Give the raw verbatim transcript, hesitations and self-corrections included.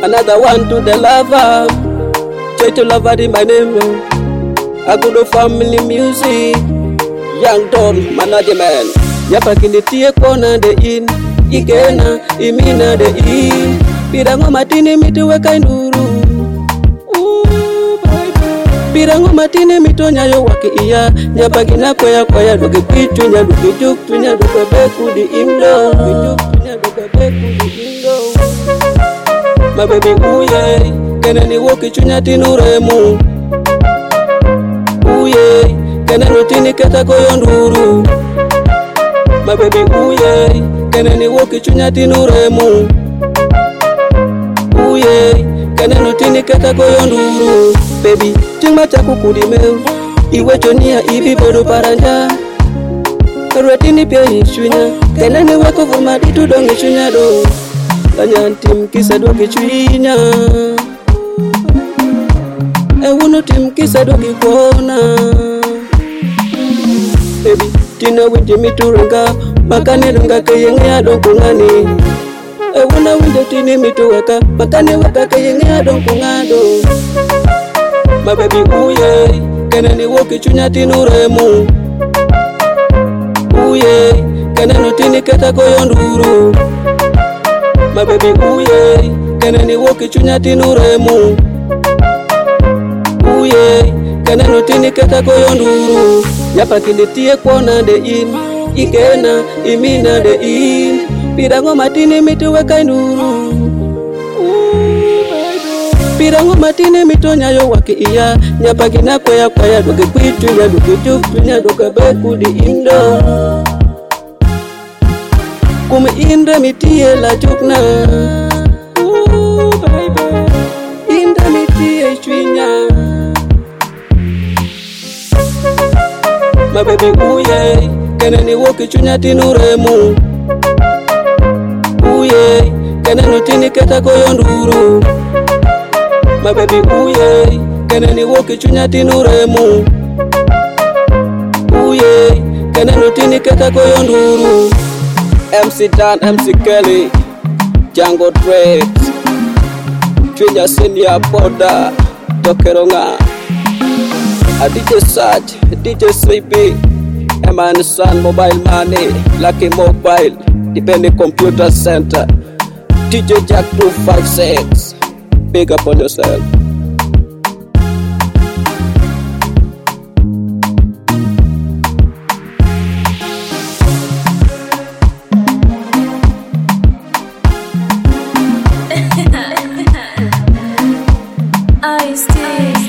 Another one to the lover. Joy to lover in my name. A good family music. Young Don management. Yapa kinitie kona de in. Ikena imina de in. Pirango matini mituweka induru. Pirango matini mitonya yo waki iya. Nyapa kina kwaya kwaya doge pitu nya doge juk tu nya doge beku di indo. Juk tu nya doge beku di indo. My baby uye, kenani woki chunya tinuremu. Uye, kenani utini keta koyonduru. My baby uye, kenani woki chunya tinuremu. Uye, kenani utini keta koyonduru. Baby, chingma chaku kudimeu. Iwe chonia ibi bodo paranja. Karwetini pia ishunya. Kenani weko vumadi tudong ishunya do. Kanyan tim kisa dogi chwinya. Ewuno tim kisa dogi kona. Baby, tina winje mituranga. Makane runga kayenge adon kungani. Ewuna winje tini mituweka. Makane weka kayenge adon kungado. My baby uye, kenani woki chunya tinuremu. Uye, kenani utini keta koyonduru. My baby uye, kenani woki chunya tinuremu. Uye, kenani utini keta koyonduru. Yapa kinitie kona de in. Ikena imina de in. Pirango matini mituweka induru. Pirango matini mitonya yo waki iya. Nyapa kina kwaya kwaya doge kwitu nya doge juk tu nya doge beku di indo. Kum indra mitie la chukna. Ooh baby, indra mitie chwinya. My baby uye, kenani woki chunya tinuremu. Uye, kenani utini keta koyonduru. My baby uye, kenani woki chunya tinuremu. Uye, kenani utini keta koyonduru. M C Dan, M C Kelly, Django Trades, Junior Senior Poda, Tokeronga, a D J Saj, D J Sleepy, Eman Sun Mobile Money, Lucky Mobile, Depending Computer Center, D J Jack two five six, big up on yourself. I stay.